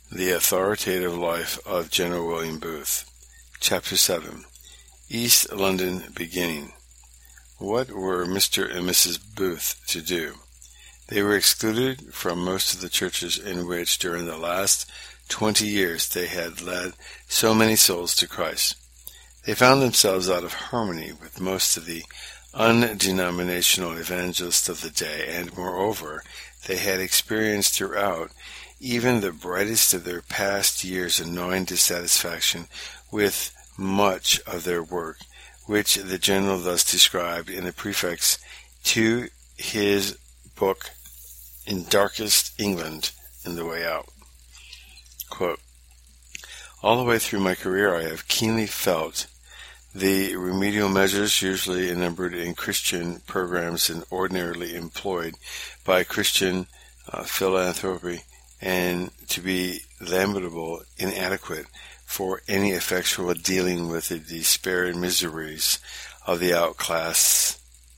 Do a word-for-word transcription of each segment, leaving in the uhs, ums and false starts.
The Authoritative Life of General William Booth. Chapter seven. East London Beginning. What were Mister and Missus Booth to do? They were excluded from most of the churches in which during the last twenty years they had led so many souls to Christ. They found themselves out of harmony with most of the undenominational evangelists of the day, and moreover, they had experienced throughout even the brightest of their past years a gnawing dissatisfaction with much of their work, which the General thus described in the preface to his book In Darkest England, In the Way Out. Quote, all the way through my career I have keenly felt the remedial measures usually numbered in Christian programs and ordinarily employed by Christian uh, philanthropy, and to be lamentable inadequate for any effectual dealing with the despair and miseries of the outclass.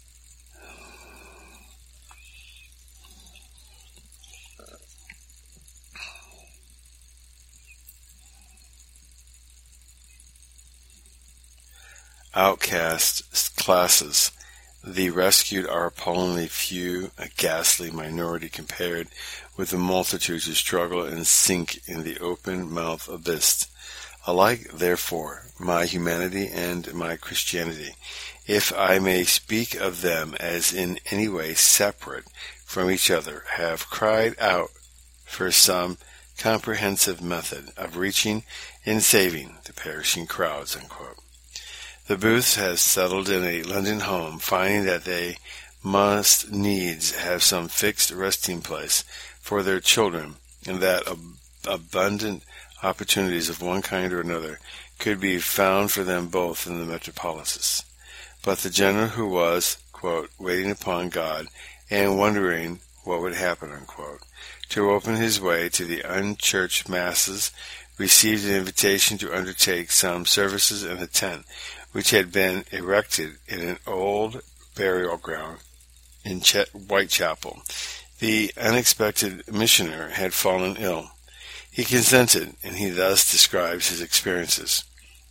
Outcast classes. The rescued are appallingly few, a ghastly minority compared with the multitudes who struggle and sink in the open-mouthed abyss. Alike, therefore, my humanity and my Christianity, if I may speak of them as in any way separate from each other, have cried out for some comprehensive method of reaching and saving the perishing crowds. Unquote. The Booths have settled in a London home, finding that they must needs have some fixed resting place for their children, and that ab- abundant opportunities of one kind or another could be found for them both in the metropolis. But the General, who was, quote, waiting upon God and wondering what would happen, unquote, to open his way to the unchurched masses, received an invitation to undertake some services in a tent which had been erected in an old burial ground in Ch- Whitechapel. The unexpected missioner had fallen ill. He consented, and he thus describes his experiences.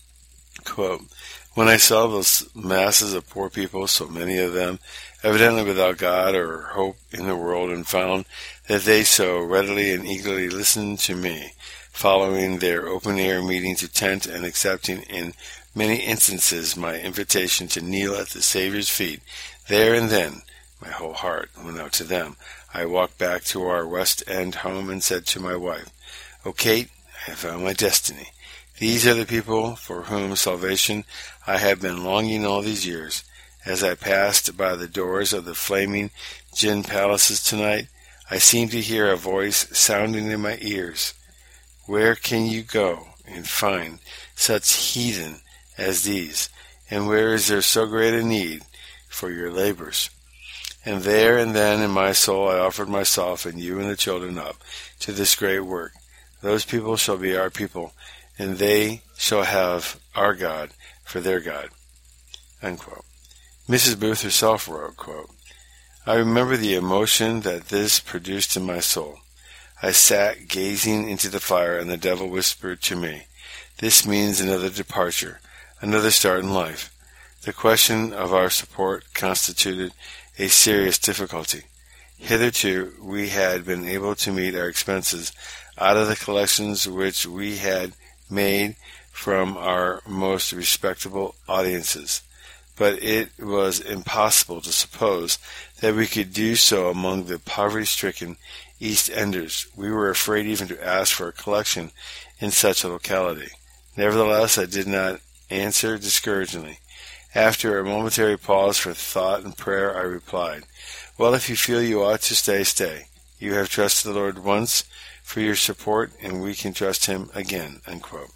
Quote, when I saw those masses of poor people, so many of them evidently without God or hope in the world, and found that they so readily and eagerly listened to me, following their open-air meeting to tent and accepting in many instances my invitation to kneel at the Savior's feet, there and then my whole heart went out to them. I walked back to our West End home and said to my wife, "O Kate, I have found my destiny. These are the people for whom salvation I have been longing all these years. As I passed by the doors of the flaming gin palaces tonight, I seemed to hear a voice sounding in my ears. Where can you go and find such heathen as these, and where is there so great a need for your labors?" And there and then in my soul I offered myself and you and the children up to this great work. Those people shall be our people, and they shall have our God for their God. Unquote. Missus Booth herself wrote, quote, I remember the emotion that this produced in my soul. I sat gazing into the fire, and the devil whispered to me, "This means another departure, another start in life." The question of our support constituted a serious difficulty. Hitherto we had been able to meet our expenses out of the collections which we had made from our most respectable audiences, but it was impossible to suppose that we could do so among the poverty-stricken East Enders. We were afraid even to ask for a collection in such a locality. Nevertheless, I did not answer discouragingly. After a momentary pause for thought and prayer, I replied, "Well, if you feel you ought to stay, stay. You have trusted the Lord once for your support, and we can trust him again." Unquote.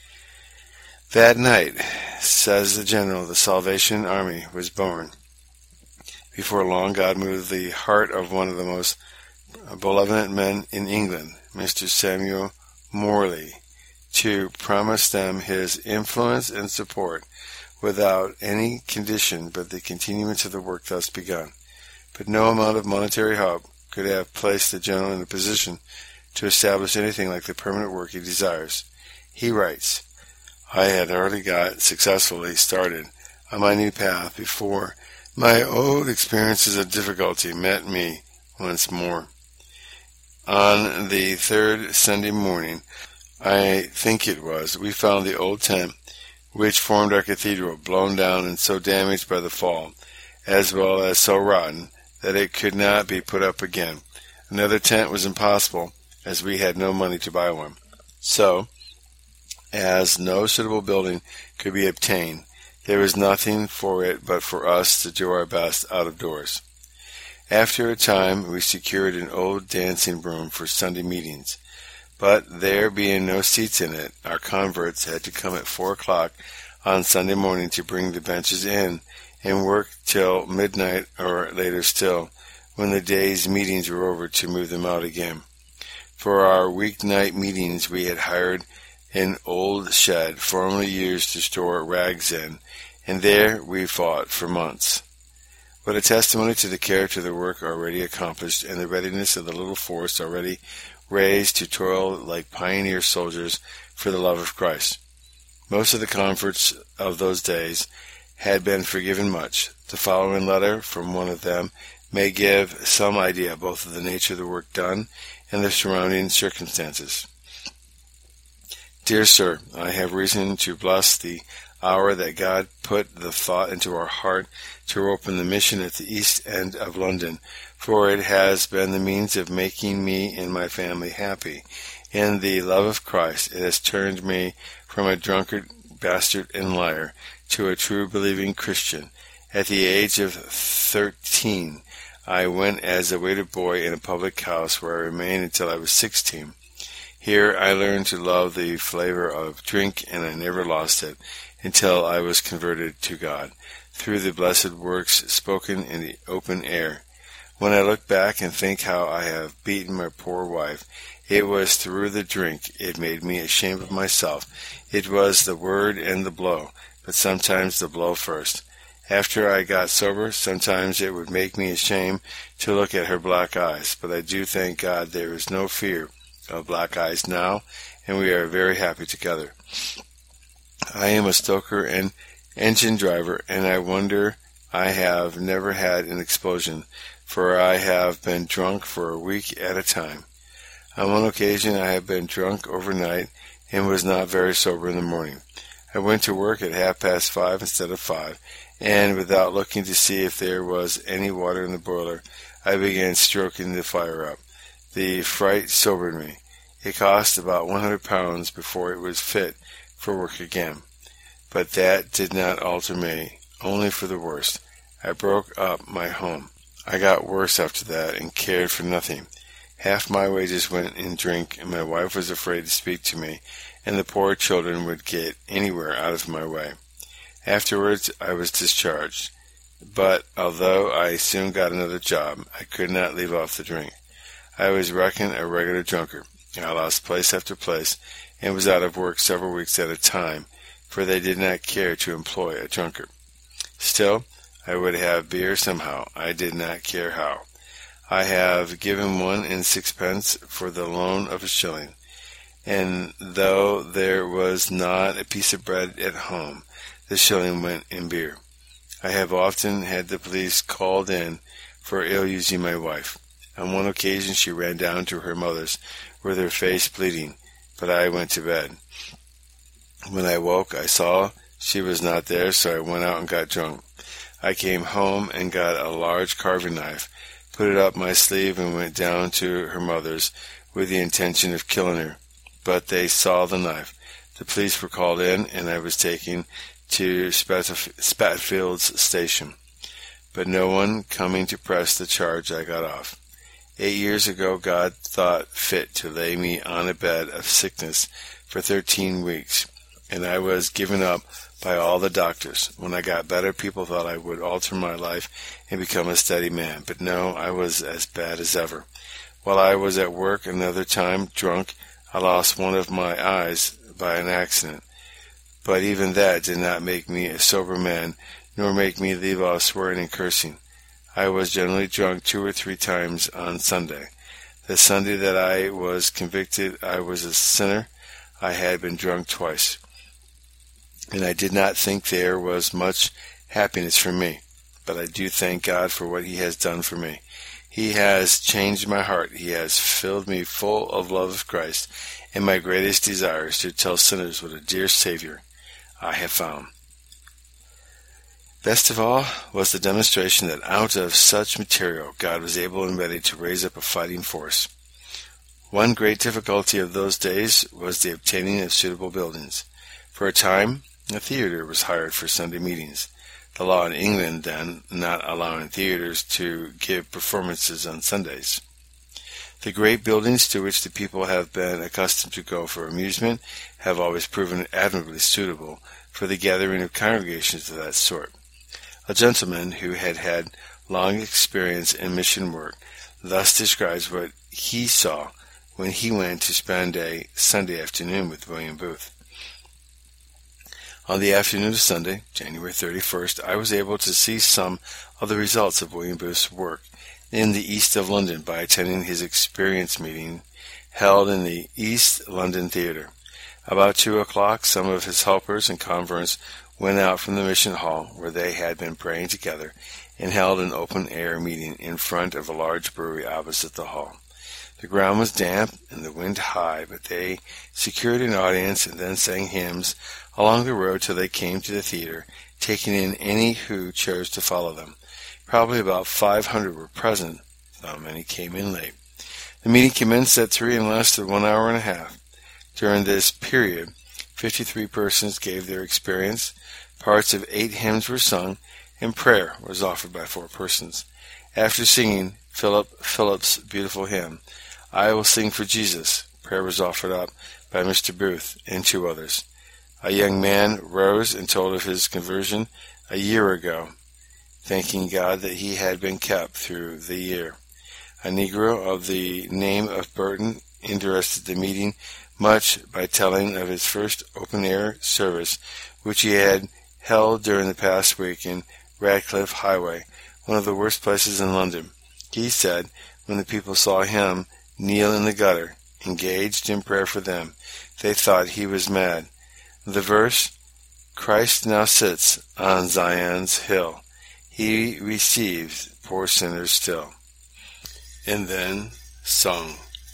That night, says the General, the Salvation Army was born. Before long, God moved the heart of one of the most benevolent men in England, Mister Samuel Morley, to promise them his influence and support without any condition but the continuance of the work thus begun. But no amount of monetary help could have placed the General in a position to establish anything like the permanent work he desires. He writes, I had already got successfully started on my new path before my old experiences of difficulty met me once more. On the third Sunday morning, I think it was, we found the old tent which formed our cathedral blown down and so damaged by the fall, as well as so rotten, that it could not be put up again. Another tent was impossible, as we had no money to buy one. So, as no suitable building could be obtained, there was nothing for it but for us to do our best out of doors. After a time, we secured an old dancing room for Sunday meetings, but there being no seats in it, our converts had to come at four o'clock on Sunday morning to bring the benches in and work till midnight or later still, when the day's meetings were over, to move them out again. For our weeknight meetings we had hired an old shed formerly used to store rags in, and there we fought for months. What a testimony to the character of the work already accomplished and the readiness of the little force already raised to toil like pioneer soldiers for the love of Christ. Most of the converts of those days had been forgiven much. The following letter from one of them may give some idea both of the nature of the work done and the surrounding circumstances. Dear Sir, I have reason to bless the hour that God put the thought into our heart to open the mission at the east end of London, for it has been the means of making me and my family happy. In the love of Christ, it has turned me from a drunkard, bastard, and liar to a true believing Christian. At the age of thirteen, I went as a waiter boy in a public house, where I remained until I was sixteen. Here I learned to love the flavor of drink, and I never lost it until I was converted to God, through the blessed works spoken in the open air. When I look back and think how I have beaten my poor wife, it was through the drink. It made me ashamed of myself. It was the word and the blow, but sometimes the blow first. After I got sober, sometimes it would make me ashamed to look at her black eyes, but I do thank God there is no fear of black eyes now, and we are very happy together. I am a stoker and engine driver, and I wonder I have never had an explosion, for I have been drunk for a week at a time. On one occasion I have been drunk overnight and was not very sober in the morning. I went to work at half past five instead of five, and without looking to see if there was any water in the boiler, I began stroking the fire up. The fright sobered me. It cost about one hundred pounds before it was fit for work again. But that did not alter me, only for the worse. I broke up my home. I got worse after that and cared for nothing. Half my wages went in drink, and my wife was afraid to speak to me, and the poor children would get anywhere out of my way. Afterwards I was discharged, but although I soon got another job, I could not leave off the drink. I was reckoned a regular drunkard. I lost place after place, and was out of work several weeks at a time, for they did not care to employ a drunkard. Still, I would have beer somehow. I did not care how. I have given one and sixpence for the loan of a shilling, and though there was not a piece of bread at home, the shilling went in beer. I have often had the police called in for ill-using my wife. On one occasion she ran down to her mother's with her face bleeding, but I went to bed. When I woke, I saw she was not there, so I went out and got drunk. I came home and got a large carving knife, put it up my sleeve, and went down to her mother's with the intention of killing her. But they saw the knife. The police were called in, and I was taken to Spatfield's station. But no one coming to press the charge, I got off. Eight years ago God thought fit to lay me on a bed of sickness for thirteen weeks, and I was given up by all the doctors. When I got better, people thought I would alter my life and become a steady man, but no, I was as bad as ever. While I was at work another time, drunk, I lost one of my eyes by an accident, but even that did not make me a sober man, nor make me leave off swearing and cursing. I was generally drunk two or three times on Sunday. The Sunday that I was convicted I was a sinner, I had been drunk twice, and I did not think there was much happiness for me. But I do thank God for what He has done for me. He has changed my heart. He has filled me full of love of Christ, and my greatest desire is to tell sinners what a dear Savior I have found. Best of all was the demonstration that out of such material God was able and ready to raise up a fighting force. One great difficulty of those days was the obtaining of suitable buildings. For a time, a theater was hired for Sunday meetings. The law in England then not allowing theaters to give performances on Sundays. The great buildings to which the people have been accustomed to go for amusement have always proven admirably suitable for the gathering of congregations of that sort. A gentleman who had had long experience in mission work thus describes what he saw when he went to spend a Sunday afternoon with William Booth. On the afternoon of Sunday, January thirty-first, I was able to see some of the results of William Booth's work in the east of London by attending his experience meeting held in the East London Theatre. About two o'clock, some of his helpers and converts went out from the mission hall where they had been praying together and held an open-air meeting in front of a large brewery opposite the hall. The ground was damp and the wind high, but they secured an audience and then sang hymns along the road till they came to the theater, taking in any who chose to follow them. Probably about five hundred were present, though many came in late. The meeting commenced at three and lasted one hour and a half. During this period, fifty-three persons gave their experience, parts of eight hymns were sung, and prayer was offered by four persons. After singing Philip Phillips' beautiful hymn, I Will Sing for Jesus, prayer was offered up by Mister Booth and two others. A young man rose and told of his conversion a year ago, thanking God that he had been kept through the year. A Negro of the name of Burton interested the meeting much by telling of his first open-air service, which he had held during the past week in Radcliffe Highway, one of the worst places in London. He said, when the people saw him kneel in the gutter, engaged in prayer for them, they thought he was mad. The verse, Christ now sits on Zion's hill. He receives poor sinners still. And then sung.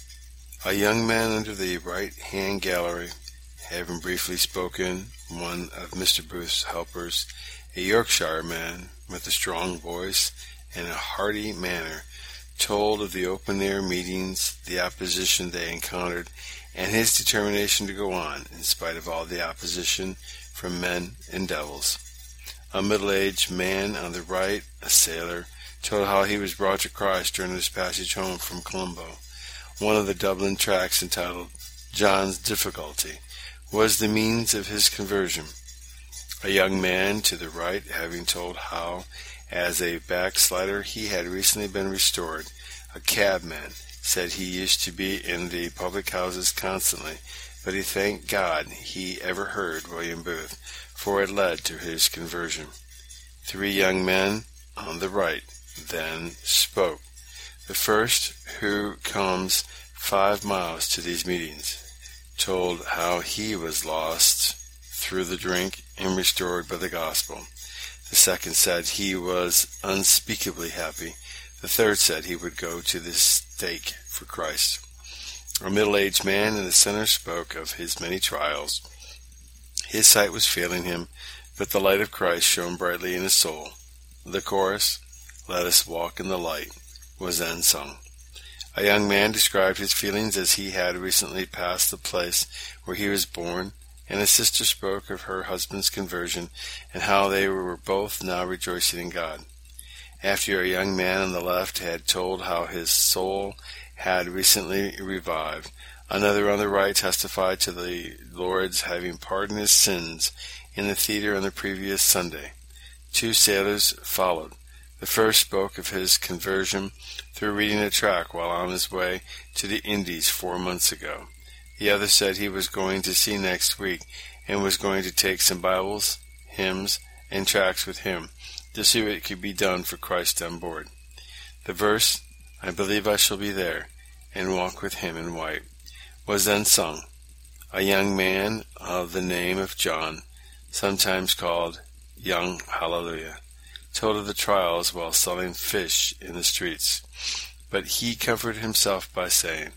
A young man under the right-hand gallery, having briefly spoken, one of Mister Booth's helpers, a Yorkshire man with a strong voice and a hearty manner, told of the open-air meetings, the opposition they encountered, and his determination to go on, in spite of all the opposition from men and devils. A middle-aged man on the right, a sailor, told how he was brought to Christ during his passage home from Colombo. One of the Dublin tracts, entitled John's Difficulty, was the means of his conversion. A young man to the right, having told how, as a backslider, he had recently been restored. A cabman said he used to be in the public houses constantly, but he thanked God he ever heard William Booth, for it led to his conversion. Three young men on the right then spoke. The first, who comes five miles to these meetings, told how he was lost through the drink and restored by the gospel. The second said he was unspeakably happy. The third said he would go to the stake for Christ. A middle-aged man in the center spoke of his many trials. His sight was failing him, but the light of Christ shone brightly in his soul. The chorus, Let Us Walk in the Light, was then sung. A young man described his feelings as he had recently passed the place where he was born, and a sister spoke of her husband's conversion and how they were both now rejoicing in God. After a young man on the left had told how his soul had recently revived, another on the right testified to the Lord's having pardoned his sins in the theater on the previous Sunday. Two sailors followed. The first spoke of his conversion through reading a tract while on his way to the Indies four months ago. The other said he was going to sea next week and was going to take some Bibles, hymns, and tracts with him to see what could be done for Christ on board. The verse, I believe I shall be there, and walk with him in white, was then sung. A young man of the name of John, sometimes called Young Hallelujah, told of the trials while selling fish in the streets. But he comforted himself by saying,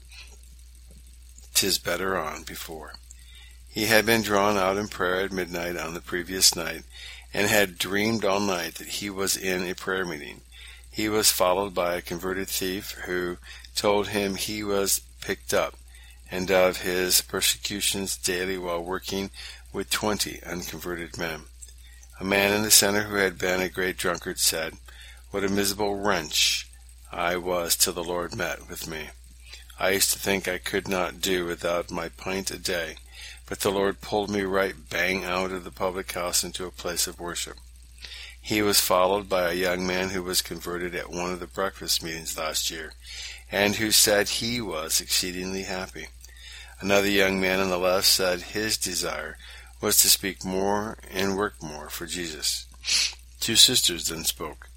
"'Tis better on before." He had been drawn out in prayer at midnight on the previous night, and had dreamed all night that he was in a prayer meeting. He was followed by a converted thief, who told him he was picked up, and of his persecutions daily while working with twenty unconverted men. A man in the center who had been a great drunkard said, "What a miserable wretch I was till the Lord met with me. I used to think I could not do without my pint a day, but the Lord pulled me right bang out of the public house into a place of worship." He was followed by a young man who was converted at one of the breakfast meetings last year, and who said he was exceedingly happy. Another young man on the left said his desire was to speak more and work more for Jesus. Two sisters then spoke.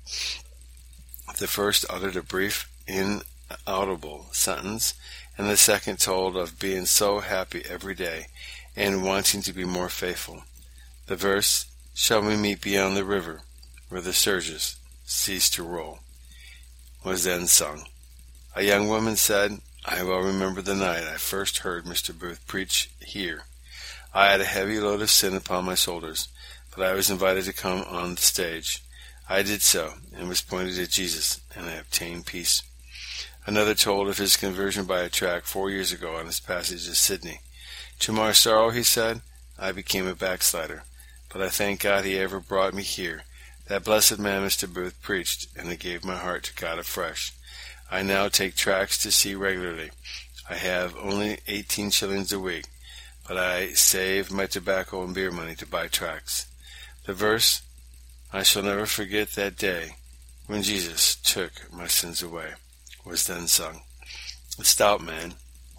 The first uttered a brief, inaudible sentence, and the second told of being so happy every day and wanting to be more faithful. The verse, "Shall we meet beyond the river, where the surges cease to roll," was then sung. A young woman said, "I well remember the night I first heard Mister Booth preach here. I had a heavy load of sin upon my shoulders, but I was invited to come on the stage. I did so, and was pointed at Jesus, and I obtained peace." Another told of his conversion by a tract four years ago on his passage to Sydney. "To my sorrow," he said, "I became a backslider, but I thank God he ever brought me here. That blessed man Mister Booth preached, and it gave my heart to God afresh. I now take tracts to sea regularly. I have only eighteen shillings a week, but I save my tobacco and beer money to buy tracts." The verse, "I shall never forget that day when Jesus took my sins away," was then sung. A stout man,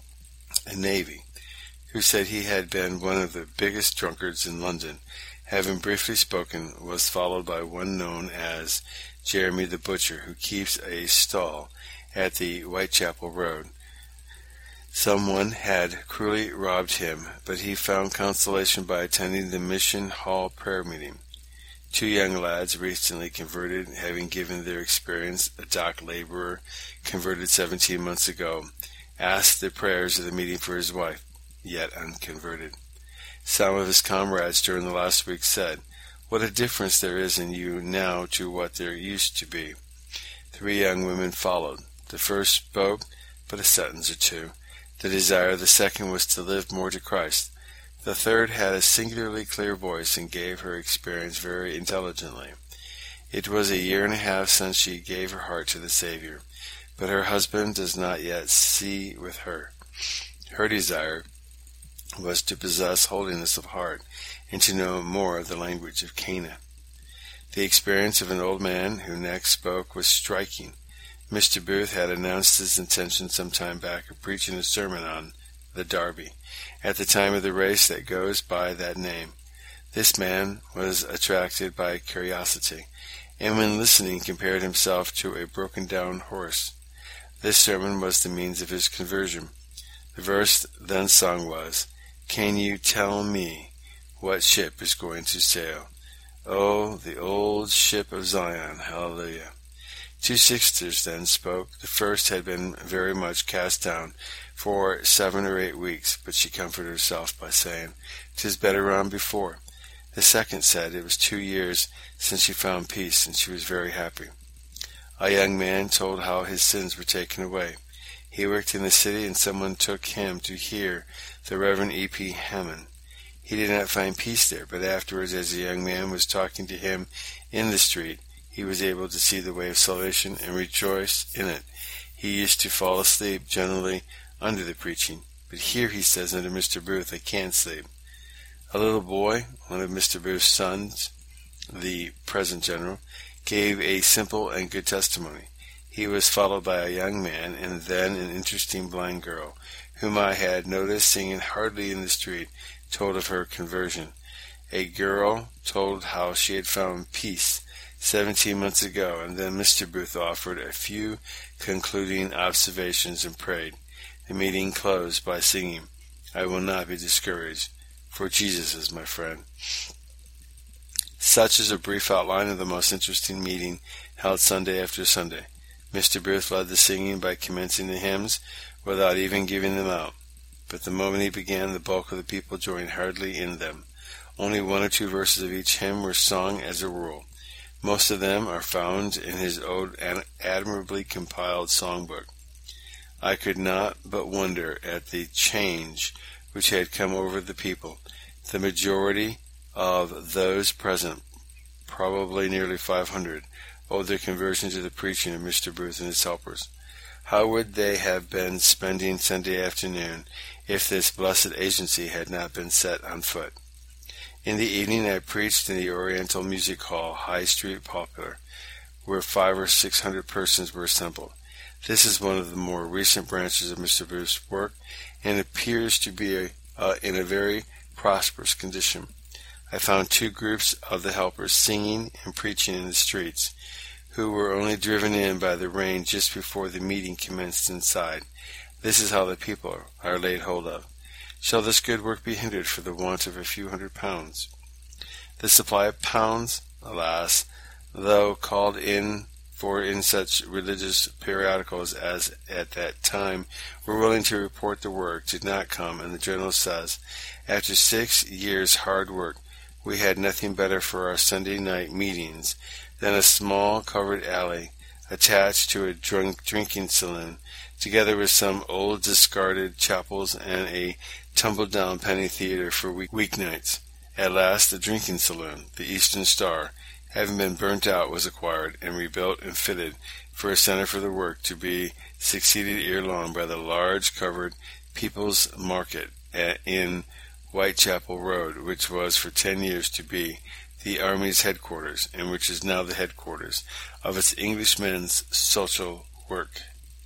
a navy, who said he had been one of the biggest drunkards in London, having briefly spoken, was followed by one known as Jeremy the Butcher, who keeps a stall at the Whitechapel Road. Someone had cruelly robbed him, but he found consolation by attending the Mission Hall prayer meeting. Two young lads recently converted, having given their experience, a dock laborer converted seventeen months ago, asked the prayers of the meeting for his wife, yet unconverted. Some of his comrades during the last week said, "What a difference there is in you now to what there used to be." Three young women followed. The first spoke but a sentence or two. The desire of the second was to live more to Christ. The third had a singularly clear voice and gave her experience very intelligently. It was a year and a half since she gave her heart to the Savior, but her husband does not yet see with her. Her desire was to possess holiness of heart and to know more of the language of Cana. The experience of an old man who next spoke was striking. Mister Booth had announced his intention some time back of preaching a sermon on the Derby, at the time of the race that goes by that name. This man was attracted by curiosity, and when listening compared himself to a broken-down horse. This sermon was the means of his conversion. The verse then sung was, "Can you tell me what ship is going to sail? Oh, the old ship of Zion, hallelujah." Two sisters then spoke. The first had been very much cast down for seven or eight weeks, but she comforted herself by saying, "'Tis better on before." The second said it was two years since she found peace, and she was very happy. A young man told how his sins were taken away. He worked in the city, and someone took him to hear the Reverend E P Hammond. He did not find peace there, but afterwards, as the young man was talking to him in the street, he was able to see the way of salvation and rejoice in it. He used to fall asleep, generally under the preaching, but here he says under Mister Booth, "I can't sleep." A little boy, one of Mister Booth's sons, the present general, gave a simple and good testimony. He was followed by a young man, and then an interesting blind girl, whom I had noticed singing hardly in the street, told of her conversion. A girl told how she had found peace seventeen months ago, and then Mister Booth offered a few concluding observations and prayed. The meeting closed by singing, "I will not be discouraged, for Jesus is my friend." Such is a brief outline of the most interesting meeting held Sunday after Sunday. Mister Booth led the singing by commencing the hymns without even giving them out. But the moment he began, the bulk of the people joined heartily in them. Only one or two verses of each hymn were sung as a rule. Most of them are found in his own admirably compiled songbook. I could not but wonder at the change which had come over the people. The majority of those present, probably nearly five hundred, owed their conversion to the preaching of Mister Booth and his helpers. How would they have been spending Sunday afternoon if this blessed agency had not been set on foot? In the evening I preached in the Oriental Music Hall, High Street, Poplar, where five or six hundred persons were assembled. This is one of the more recent branches of Mister Booth's work, and appears to be a, uh, in a very prosperous condition. I found two groups of the helpers singing and preaching in the streets, who were only driven in by the rain just before the meeting commenced inside. This is how the people are laid hold of. Shall this good work be hindered for the want of a few hundred pounds? The supply of pounds, alas, though called in for in such religious periodicals as at that time were willing to report the work, did not come, and the journal says, after six years' hard work, we had nothing better for our Sunday night meetings than a small covered alley attached to a drunk drinking saloon, together with some old discarded chapels and a tumble-down penny theater for week weeknights. At last the drinking saloon, the Eastern Star, having been burnt out, was acquired and rebuilt and fitted for a center for the work, to be succeeded ere long by the large covered People's Market at, in Whitechapel Road, which was for ten years to be the Army's headquarters, and which is now the headquarters of its Englishmen's social work.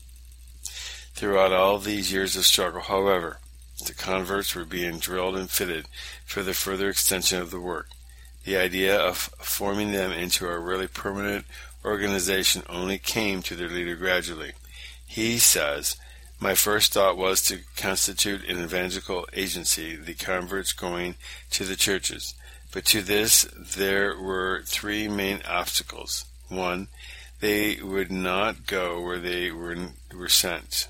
Throughout all these years of struggle, however, the converts were being drilled and fitted for the further extension of the work. The idea of forming them into a really permanent organization only came to their leader gradually. He says, "My first thought was to constitute an evangelical agency, the converts going to the churches. But to this there were three main obstacles. One, they would not go where they were, were sent.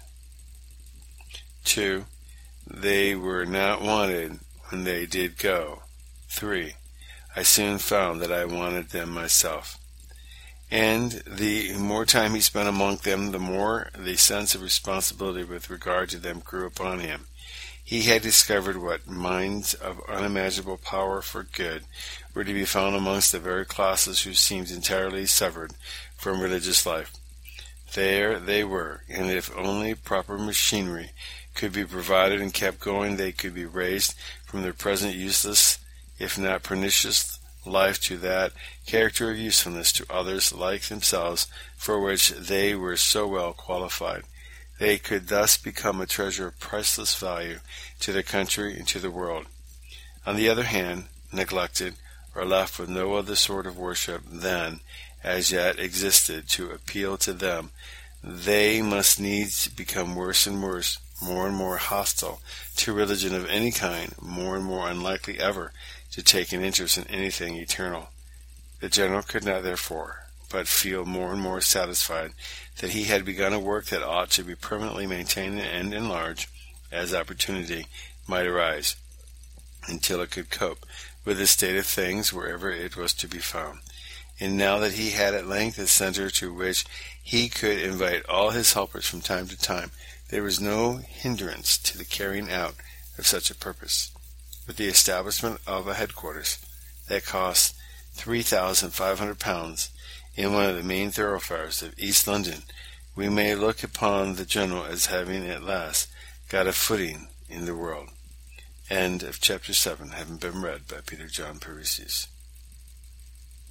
Two, they were not wanted when they did go. Three, I soon found that I wanted them myself." And the more time he spent among them, the more the sense of responsibility with regard to them grew upon him. He had discovered what minds of unimaginable power for good were to be found amongst the very classes who seemed entirely severed from religious life. There they were, and if only proper machinery could be provided and kept going, they could be raised from their present useless, if not pernicious, life to that character of usefulness to others like themselves for which they were so well qualified. They could thus become a treasure of priceless value to their country and to the world. On the other hand, neglected, or left with no other sort of worship than as yet existed to appeal to them, they must needs become worse and worse, more and more hostile to religion of any kind, more and more unlikely ever to take an interest in anything eternal. The general could not, therefore, but feel more and more satisfied that he had begun a work that ought to be permanently maintained and enlarged as opportunity might arise, until it could cope with the state of things wherever it was to be found. And now that he had at length a center to which he could invite all his helpers from time to time, there was no hindrance to the carrying out of such a purpose. With the establishment of a headquarters that cost three thousand five hundred pounds in one of the main thoroughfares of East London, we may look upon the general as having at last got a footing in the world. End of chapter seven, having been read by Peter John Parisius.